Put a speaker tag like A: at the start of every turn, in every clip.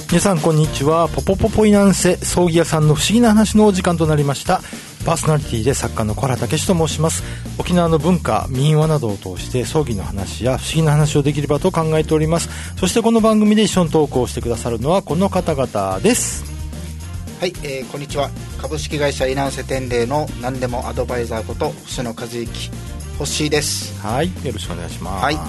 A: 皆さんこんにちは。ポポポポイナンセ葬儀屋さんの不思議な話のお時間となりました。パーソナリティで作家の小原武史と申します。沖縄の文化民話などを通して葬儀の話や不思議な話をできればと考えております。そしてこの番組で一緒に投稿してくださるのはこの方々です。
B: はい、こんにちは。株式会社稲瀬天霊の何でもアドバイザーこと星野和之ホッシーです。
A: はい、よろしくお願いします。
C: はい、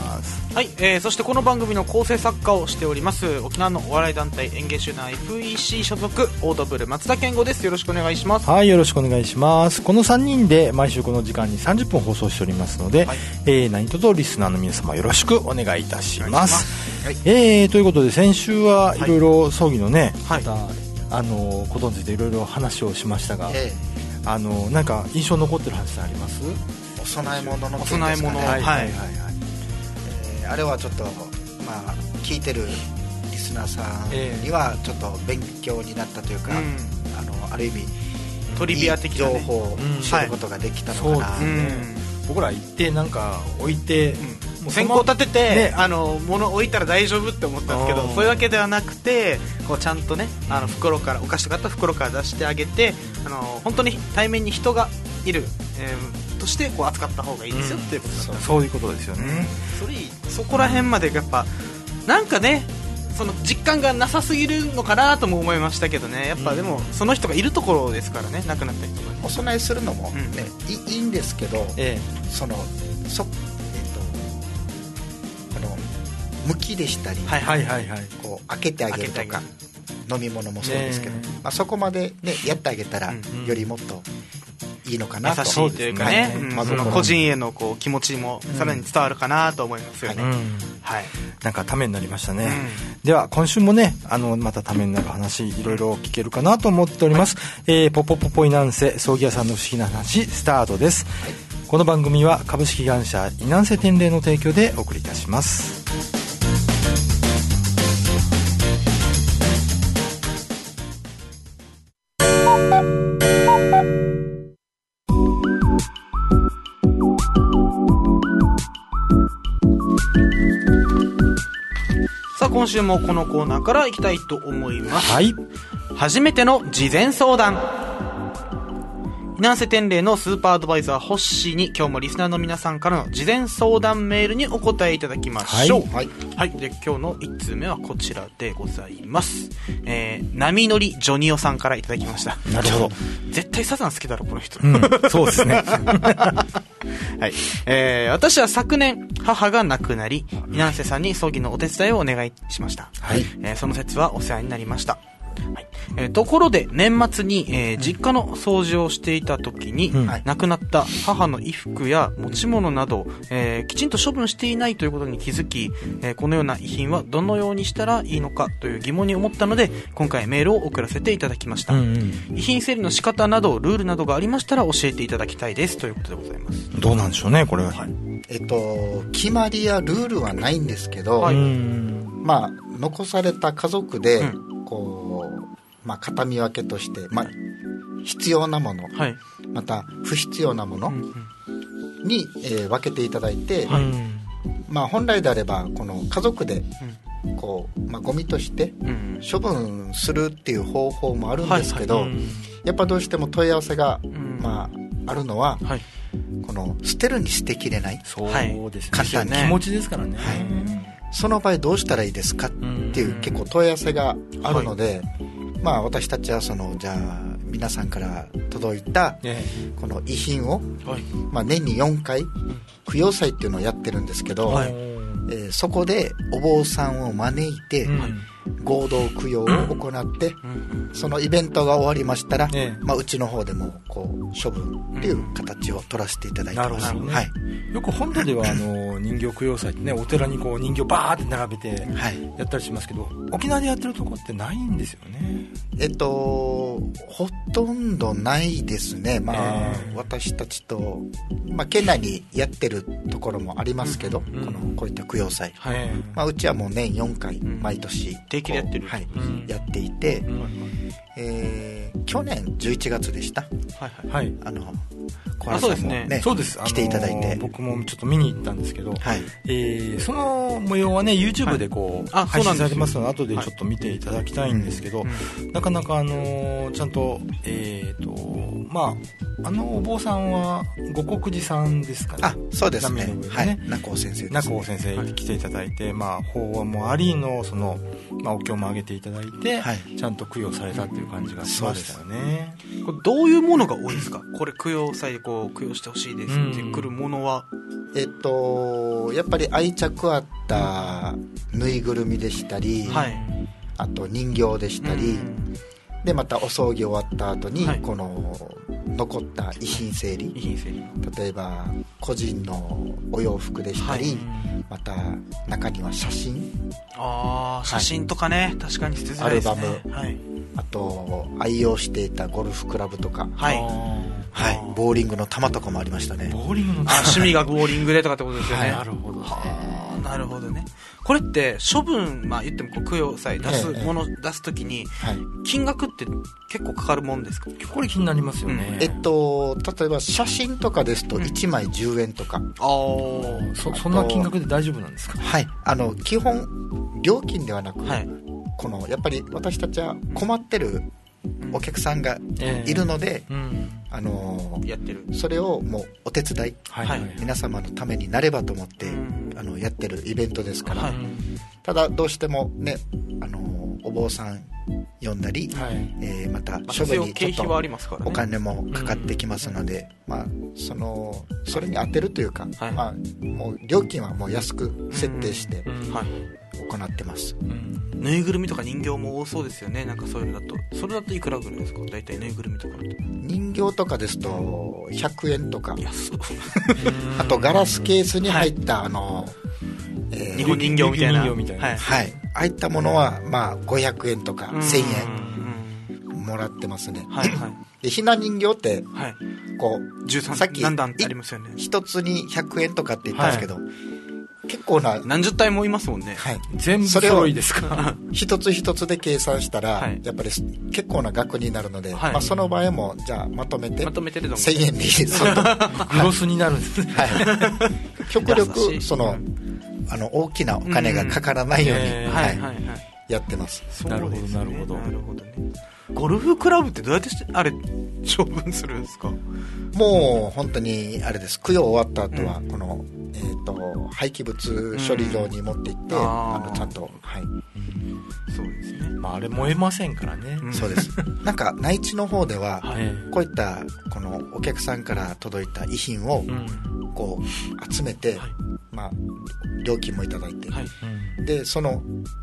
C: そしてこの番組の構成作家をしております沖縄のお笑い団体演芸集団 FEC 所属オードブル松田健吾です。よろしくお願いします。
A: はい、よろしくお願いします。この3人で毎週この時間に30分放送しておりますので、はい、何卒リスナーの皆様よろしくお願いいたします。はい、ということで先週はいろいろ葬儀のね、はい、またことについていろいろ話をしましたが、なんか印象残ってる話あります？
B: お供え物の件ですかね。
C: お供え物、はいはいはい、
B: あれはちょっと、聞いてるリスナーさんにはちょっと勉強になったというか、ある意味
C: トリビア的な、ね、
B: 情報を知ることができたのかな、
A: 僕ら行ってなんか置いて、
C: もう先行立てて、ね、物置いたら大丈夫って思ったんですけど、そういうわけではなくてこうちゃんとね袋からお菓子とかあったら袋から出してあげて本当に対面に人がいる、としてこう扱った方がいいですよっていうことだったんです。
A: そういうことですよね。
C: そこら辺までやっぱなんかねその実感がなさすぎるのかなとも思いましたけどね。やっぱでもその人がいるところですからね、亡くなった人が
B: お供えするのも、ねいいんですけど、剥きでしたり、こう開けてあげるとか飲み物もそうですけど、そこまで、ね、やってあげたら、よりもっといいのかなと。
C: 優しいというかね、その個人へのこう気持ちもさらに伝わるかなと思いますよね。
A: なんかためになりましたね。では今週もねまたためになる話いろいろ聞けるかなと思っております。ポポポポイナンセ葬儀屋さんの不思議な話スタートです。この番組は株式会社イナンセ天霊の提供でお送りいたします。
C: さあ今週もこのコーナーからいきたいと思います。
A: はい、
C: 初めての事前相談。稲瀬天霊のスーパーアドバイザーホッシーに今日もリスナーの皆さんからの事前相談メールにお答えいただきましょう。はい、で今日の1通目はこちらでございます。波乗りジョニオさんからいただきました。
A: なるほど。
C: 絶対サザン好きだろこの人。
A: そうですね。
C: はい、私は昨年母が亡くなり稲瀬さんに葬儀のお手伝いをお願いしました。はい、その節はお世話になりました。ところで年末に、実家の掃除をしていた時に、亡くなった母の衣服や持ち物など、きちんと処分していないということに気づき、このような遺品はどのようにしたらいいのかという疑問に思ったので今回メールを送らせていただきました。遺品整理の仕方などルールなどがありましたら教えていただきたいですということでございます。
A: どうなんでしょうねこれは。
B: 決まりやルールはないんですけど、残された家族で、こう形見分けとして、必要なもの、また不必要なものに、分けていただいて、本来であればこの家族でこう、ゴミとして処分するっていう方法もあるんですけど、やっぱどうしても問い合わせが、あるのは、この捨てるに捨てきれない。
A: そうですね。
B: 簡単に
A: 気持ちですからね。
B: その場合どうしたらいいですかっていう結構問い合わせがあるので、私たちはじゃあ皆さんから届いたこの遺品を、年に4回供養祭っていうのをやってるんですけど、そこでお坊さんを招いて、合同供養を行って、そのイベントが終わりましたら、うちの方でもこう処分っていう形を取らせていただいてます。
A: よく本土では人形供養祭ってね、お寺にこう人形バーって並べてやったりしますけど、沖縄でやってるとこってないんですよね。
B: ほとんどないですね。私たちと、県内にやってるところもありますけど、こういった供養祭、うちはもう年4回毎年
C: 定期でやってる、
B: やっていて、去年11月でした、 小原さんもね、
A: そうです。
B: 来ていただいて、
A: 僕もちょっと見に行ったんですけど、
B: はい、
A: その模様はね YouTube でこう、配信されてますので後でちょっと見ていただきたいんですけど、なかなかちゃんとまあお坊さんは五国寺さんですかね。
B: そうですね。はい。中尾先生ですね。
A: 中尾先生に来ていただいて、まあ法話もありのそのお経もあげていただいて、ちゃんと供養されたっていう感じがしましたよね。
C: これどういうものが多いですか？これ供養祭で供養してほしいですってくるものは、
B: やっぱり愛着あったぬいぐるみでしたり、あと人形でしたり、でまたお葬儀終わった後に、この残った遺品整理、例えば個人のお洋服でしたり、また中には写真、
C: 写真とかね、確かに捨てづらいですね。
B: アルバム、あと愛用していたゴルフクラブとか、ボーリングの球とかもありましたね。
A: ボーリングの
C: 趣味がボーリングでとかってことですよね。
A: なるほど。
C: なるほどね。これって処分、言っても供養祭出すもの出すときに、金額って結構かかるもんですか？
A: これ気になりますよね。
B: 例えば写真とかですと1枚10円とか、
A: そんな金額で大丈夫なんですか？
B: はい、基本料金ではなく、このやっぱり私たちは困ってるお客さんがいるので、
C: やってる、
B: それをもうお手伝い、皆様のためになればと思ってやってるイベントですから、ただどうしてもね、お坊さん呼んだり、また処分にちょっとお金もかかってきますので、それに当てるというか、もう料金はもう安く設定して行ってます。
C: ぬいぐるみとか人形も多そうですよね。なんかそういうのだと、それだといくらぐらいですか？大体ぬいぐるみとかだと。
B: 人形とかですと100円とか、あとガラスケースに入った
C: 日本人形みたいな、
B: ああいったものは500円とか1000円もらってますね。でひな人形ってこうさっき
C: 何段ってありますよね。
B: 一つに100円とかって言ったんですけど、結構な
C: 何十体もいますもんね。
A: 全部揃いですか？
B: 一つ一つで計算したら、やっぱり結構な額になるので、その場合もじゃあまとめて1000円でいいですと。
A: グロスになるんですね。
B: 極力その大きなお金がかからないようにやってます。
A: なるほどなるほど。
C: ゴルフクラブってどうやってあれ処分するんですか？
B: もう本当にあれです。供養終わった後はこの廃棄物処理場に持って行って、ちゃんと、
C: そうですね。
A: あれ燃えませんからね。
B: そうです。なんか内地の方では、こういったこのお客さんから届いた遺品をこう集めて、料金もいただいて、でその、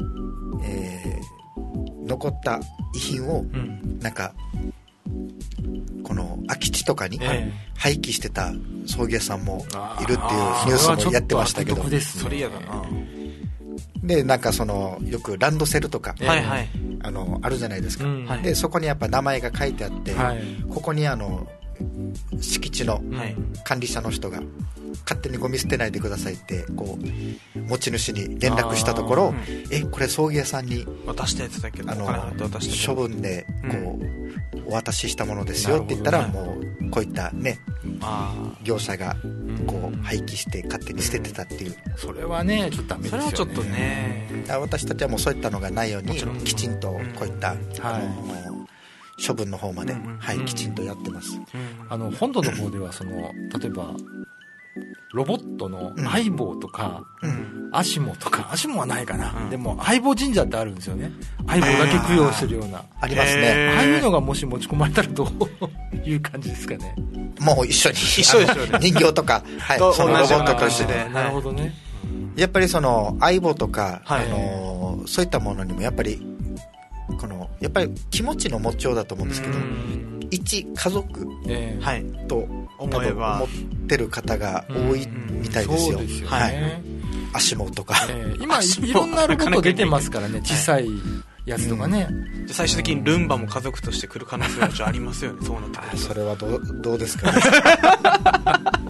B: 残った遺品をなんかこの空き地とかに廃棄してた葬儀屋さんもいるっていうニュースもやってましたけど、
C: それ嫌だな。
B: でなんかそのよくランドセルとか、あるじゃないですか、でそこにやっぱ名前が書いてあって、ここに敷地の管理者の人が勝手にゴミ捨てないでくださいってこう持ち主に連絡したところ、これ葬儀屋さんに
C: 渡したやつだけど
B: 処分でこうお渡ししたものですよって言ったら、もうこういったね業者がこう廃棄して勝手に捨ててたっていう、
A: それはねちょっとダメですよね。
C: それはちょっとね、
B: 私たちはもうそういったのがないようにきちんとこういった処分の方まで、きちんとやってます。
A: 本土の方では例えばロボットの相棒とか、アシモとか、アシモはないかな、でも相棒神社ってあるんですよね。相棒だけ供養するような、
B: ありますね。
A: ああいうのがもし持ち込まれたらどういう感じですかね。
B: もう一緒ですよね。人形とか、そのロボットとしてで、
A: なるほどね。
B: やっぱりその相棒とか、そういったものにもやっぱりやっぱり気持ちの持ちようだと思うんですけど、一家族と思ってる方が多いみたいですよ。足もとか、
A: 今いろんなロボット出てますからね、小さいやつとかね。
C: 最終的にルンバも家族として来る可能性はありますよね。そうなってくると。
B: それはどうですかね。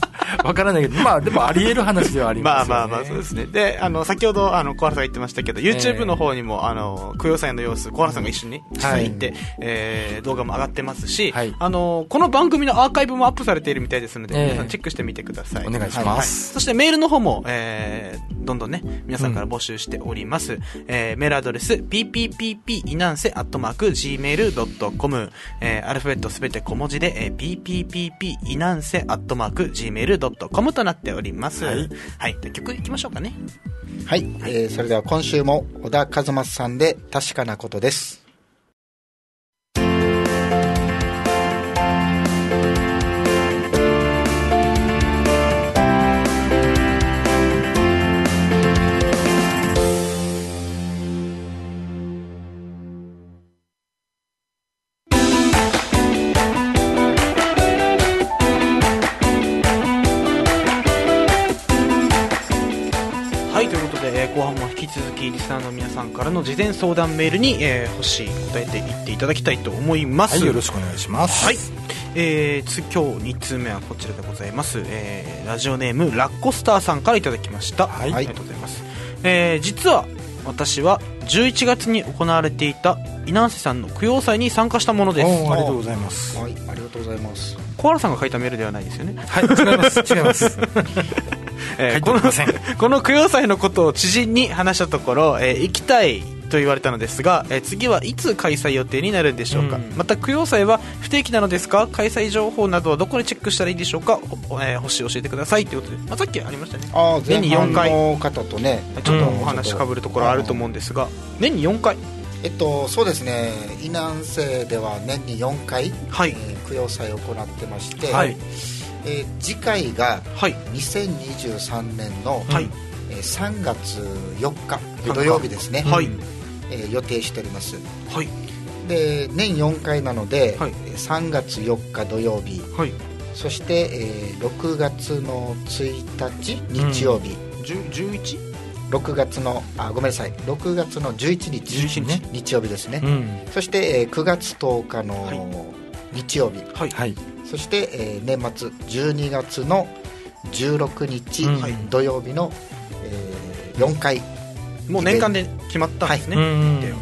A: わからないけど、まあでもあり得る話ではありますよね。
C: まあまあまあ、そうですね。で、先ほど、小原さんが言ってましたけど、YouTube の方にも、供養祭の様子、小原さんが一緒に実際に行って、動画も上がってますし、この番組のアーカイブもアップされているみたいですので、皆さんチェックしてみてください。
A: お願いします。
C: そしてメールの方も、どんどんね、皆さんから募集しております。メールアドレス、pppinance@gmail.com、アルファベットすべて小文字で、pppinance@gmail.com となっております。はい。はい。曲いきましょうかね。
B: はい。それでは今週も小田和正さんで確かなことです。
C: 後半も引き続きリスナーの皆さんからの事前相談メールに、欲しい答えていっていただきたいと思います。
A: はい、よろしくお願いします。
C: はい。今日2通目はこちらでございます。ラジオネームラッコスターさんからいただきました。はい、ありがとうございます。実は私は11月に行われていた稲瀬さんの供養祭に参加したものです。
A: ありがとうございます。
B: はい、ありがとうございます。
C: 小原さんが書いたメールではないですよね。
A: はい、違います違います
C: この供養祭のことを知人に話したところ、行きたいと言われたのですが、次はいつ開催予定になるんでしょうか。また供養祭は不定期なのですか。開催情報などはどこでチェックしたらいいでしょうか。星教えてくださいということで、さっきありましたね。年に4回
B: の方とね、
C: ちょっとお話かぶるところあると思うんですが、年に4回
B: そうですね、伊南生では年に4回、
C: はい、
B: 供養祭を行ってまして、
C: はい、
B: 次回が2023年の、3月4日土曜日ですね、はい、予定しております。はい、で年4回なので、はい、3月4日土曜日、はい、そして、6月の1日日曜日、6月のごめんなさい6月の11日、ね、日曜日ですね、そして、9月10日の日曜日、はい、そして、年末12月の16日、土曜日の、4回
C: もう年間で決まったんですね、はい、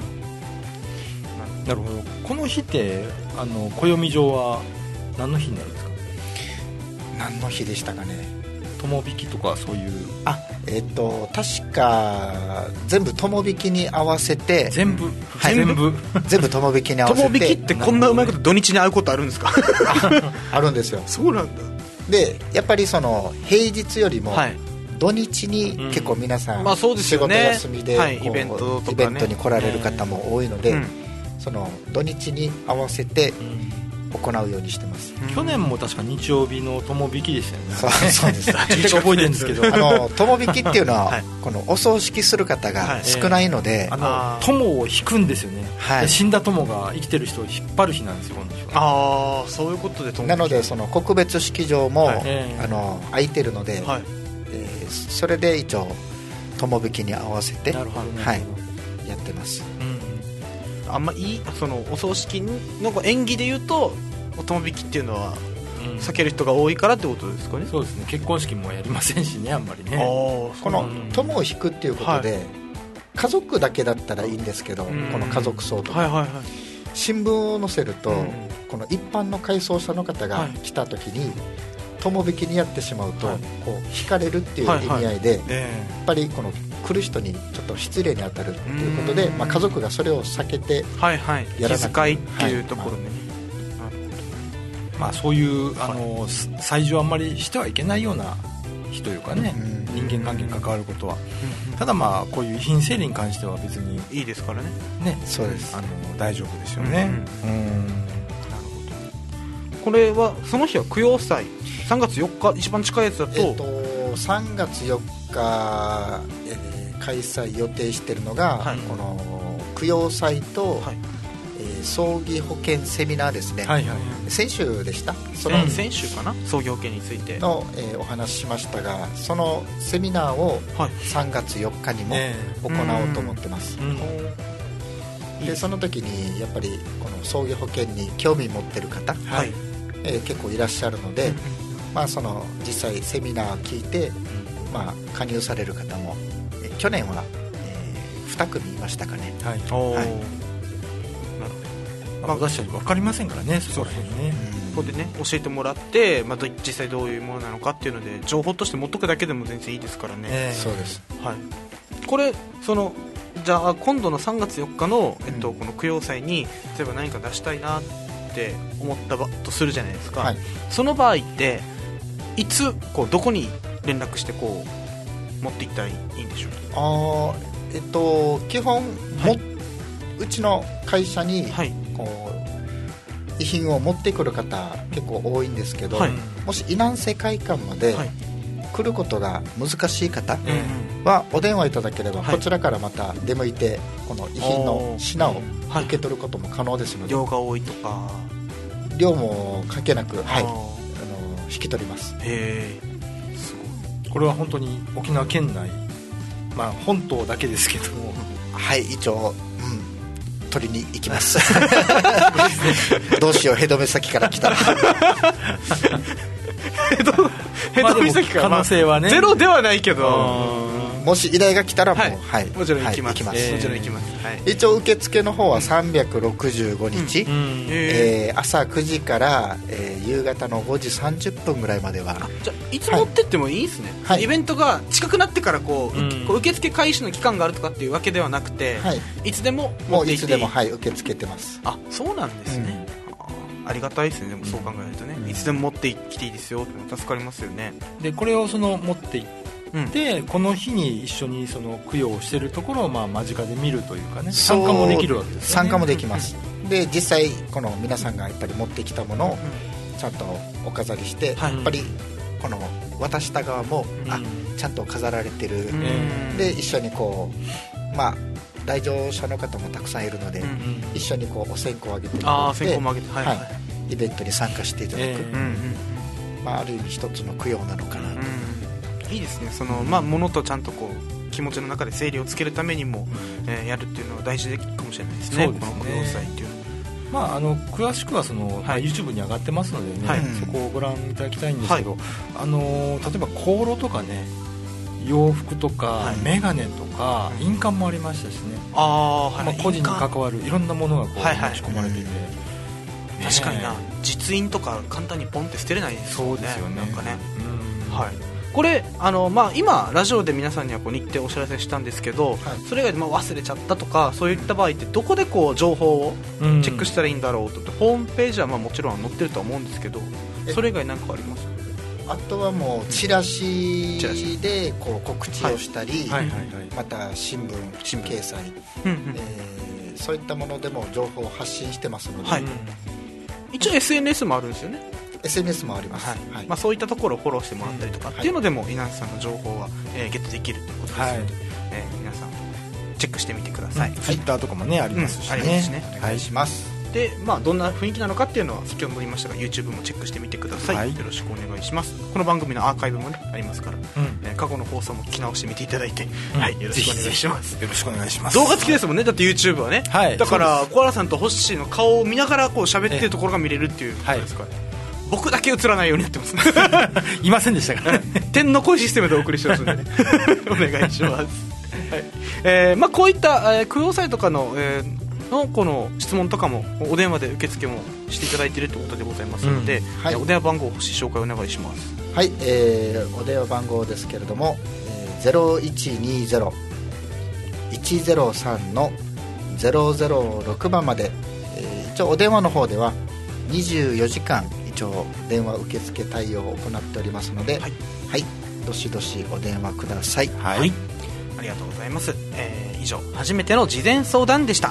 A: なるほど。この日って暦上は何の日になるんですか。
B: 何の日でしたかね。
A: 友引きとかそういう
B: 確か全部友引きに合わせて
A: 全部
B: 友引きに合わせて。
C: 友引きってこんなうまいこと土日に会うことあるんですか。
B: あるんですよ。
C: そうなんだ。
B: でやっぱりその平日よりも土日に結構皆さん仕事休みでイベントに来られる方も多いので、その土日に合わせて行うようにしてます。
A: 去年も確か日曜日の友引きでしたよね。
B: そうです。
A: 覚えてるんですけど、
B: 友引きっていうのは、このお葬式する方が少ないので、
A: 友を引くんですよね。死んだ友が生きてる人を引っ張る日なんですよ、この日
C: は。そういうことで友引き
B: なので、その告別式場も、空いてるので、それで一応友引きに合わせて、やってます。
C: あんまそのお葬式の演技で言うとお友引きっていうのは避ける人が多いからってことですかね。
A: そうですね。結婚式もやりませんしね、あんまりね。
B: この友を引くっていうことで、家族だけだったらいいんですけど、この家族葬とか、新聞を載せると、この一般の回葬者の方が来た時に友引きにやってしまうと、こう引かれるっていう意味合いで、やっぱりこの来る人にちょっと失礼に当たるということで、家族がそれを避けてやらなくて、
C: 気遣いっていうところでね、
A: そういう祭事をあんまりしてはいけないような日というかね、人間関係に関わることは、ただこういう遺品整理に関しては別に
C: いいですからね。
B: そうです。
A: 大丈夫ですよね。なるほ
C: ど。これはその日は供養祭3月4日一番近いやつだと、
B: 3月4日、開催予定しているのが、この供養祭と、葬儀保険セミナーですね。先週でした。
C: 先週かな、葬儀保険について
B: の、お話ししましたが、そのセミナーを3月4日にも行おうと思ってます。でその時にやっぱりこの葬儀保険に興味持ってる方、結構いらっしゃるので、 その実際セミナーを聞いて、加入される方も去年は、2組いましたかね。
A: はい、
B: はい、
A: 私たち分かりませんからね、そこら辺ね。
C: ここでね教えてもらって、実際どういうものなのかっていうので情報として持っとくだけでも全然いいですからね。
B: そうです、
C: はい、これじゃあ今度の3月4日の、この供養祭に例えば何か出したいなって思ったとするじゃないですか、はい、その場合っていつどこに連絡して持っていったらいいんでしょうか。
B: 基本、はい、うちの会社に、はい、遺品を持ってくる方結構多いんですけど、はい、もし伊南世界館まで来ることが難しい方はお電話いただければ、こちらからまた出向いてこの遺品の品を受け取ることも可能ですので、
C: 量が多いとか
B: 量も関係なく、引き取ります。
A: へー、すごい。これは本当に沖縄県内、本島だけですけども、
B: はい、一応、取りに行きますどうしよう、ヘド岬から来たら
C: ヘド岬から、
A: 可能性はね、
C: ゼロではないけど、
B: もし依頼が来たらもう、
C: もちろん行きます、もちろん行きます。
B: 一応受付の方は365日、朝9時から、夕方の5時30分ぐらいまでは。
C: じゃあいつ持ってってもいいですね、イベントが近くなってから受付開始の期間があるとかっていうわけではなくて、いつでも持っていっていい。
B: もういつでも、受け付けてます。
C: あ、そうなんですね、ありがたいですね。でもそう考えるとね、いつでも持ってきていいですよって助かりますよね。
A: でこれを持っていってこの日に一緒に供養をしているところを間近で見るというかね、参加もできるわけですよね。
B: 参加もできます、で実際この皆さんがやっぱり持ってきたものをちゃんとお飾りして、やっぱりこの渡した側も、ちゃんと飾られてる、で一緒に来場者の方もたくさんいるので、一緒にお線香をあげてイベントに参加していただく、ある意味一つの供養なのかなと。
C: いいですね。物とちゃんと気持ちの中で整理をつけるためにも、やるっていうのは大事かもしれないですね。この供養祭っていうの
A: 詳しくはYouTube に上がってますのでね、そこをご覧いただきたいんですけど、例えば香炉とかね、洋服とか、メガネとか印鑑もありましたしね、個人に関わるいろんなものが持ち込まれていて、
C: 確かにな、実印とか簡単にポンって捨てれないですよね。
A: そうですよね。
C: なんかね、これ今ラジオで皆さんには日程お知らせしたんですけど、それ以外で忘れちゃったとかそういった場合ってどこで情報をチェックしたらいいんだろうと、ホームページはもちろん載ってるとは思うんですけど、それ以外何かあります？
B: あとはもうチラシで告知をしたり、また新聞掲載、そういったものでも情報を発信してますので、
C: 一応 SNS もあるんですよね。
B: SNS もあります、
C: そういったところをフォローしてもらったりとかっていうのでも稲内さんの情報は、ゲットできるということですので、皆さんチェックしてみてください。
A: Twitter とかもねありますしね、
B: お願いします。
C: でどんな雰囲気なのかっていうのは先ほども言いましたが YouTube もチェックしてみてください、よろしくお願いします。この番組のアーカイブも、ありますから、過去の放送も聞き直してみていただいて、よろしくお願いします。
A: よろしくお願いします。
C: 動画付きですもんね、だって YouTube はね、だからコアラさんとホッシーの顔を見ながら喋ってるところが見れるっていうことですから、僕だけ映らないようにやってます
A: いませんでしたから
C: 天の声システムでお送りしてますので、お願いします。こういった供養祭とかの、この質問とかもお電話で受付もしていただいているということでございますので、お電話番号を紹介お願いします。
B: はい、お電話番号ですけれども、0120-103-006番まで、一応お電話の方では24時間一応電話受付対応を行っておりますので、どしどしお電話ください。
C: ありがとうございます。以上、初めての事前相談でした。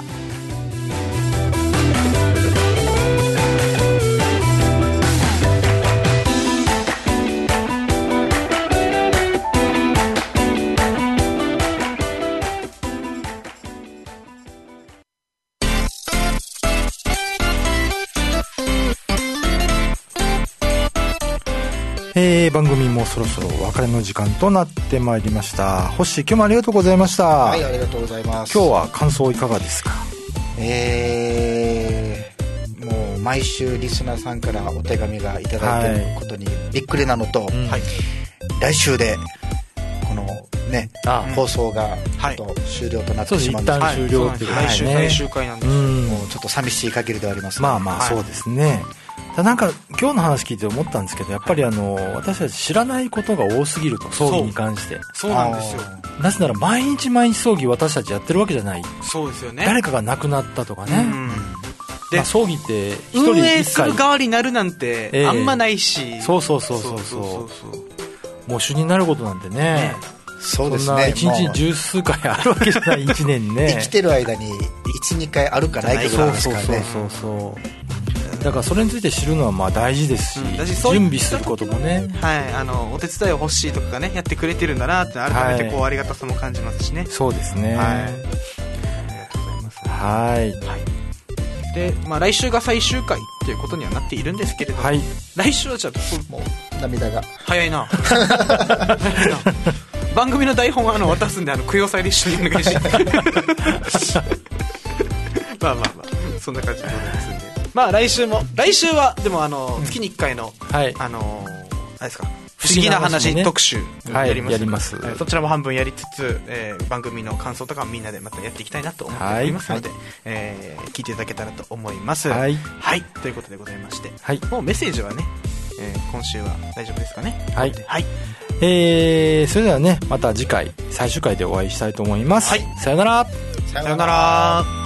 A: 番組もそろそろお別れの時間となってまいりました。星、今日もありがとうございました。
B: はい、ありがとうございます。
A: 今日は感想いかがですか？
B: もう毎週リスナーさんからお手紙がいただいていることにびっくりなのと、来週でこのね、放送がちょっと終了となってしまうんです。
A: 一旦終了っていうことですね。
C: 来週最終回なんですよ。
B: もうちょっと寂しい限りではありますね。
A: まあまあそうですね。なんか今日の話聞いて思ったんですけど、やっぱり私たち知らないことが多すぎると、葬儀に関して。
C: そうなんですよ。
A: なぜなら毎日毎日葬儀私たちやってるわけじゃない。
C: そうですよね。
A: 誰かが亡くなったとかね。で、葬儀って一人
C: 運営する側になるなんてあんまないし。
A: そう。喪主になることなんてね。
B: そうですね。
A: そんな一日十数回あるわけじゃない、一年ね。
B: 生きてる間に1、2回あるかないかぐらいですからね。
A: そう。だからそれについて知るのはまあ大事ですし、準備することもね。
C: お手伝いを欲しいとかね、やってくれてるんだなって改めてこうありがたさも感じますしね。
A: そうですね。
C: ありがとうございます。
A: はい。
C: で、来週が最終回っていうことにはなっているんですけれども、来週はじゃあ
B: もう涙が
C: 早いな。番組の台本は渡すんで供養祭で一緒にお願いします。まあそんな感じでございますんで。来週はでも月に1回のあれですか、不思議な話特集やります。そちらも半分やりつつ、番組の感想とかみんなでまたやっていきたいなと思っておりますので、聞いていただけたらと思います。はい、ということでございまして、もうメッセージはね、今週は大丈夫ですかね。
A: それではね、また次回最終回でお会いしたいと思います。さよなら。
C: さよなら。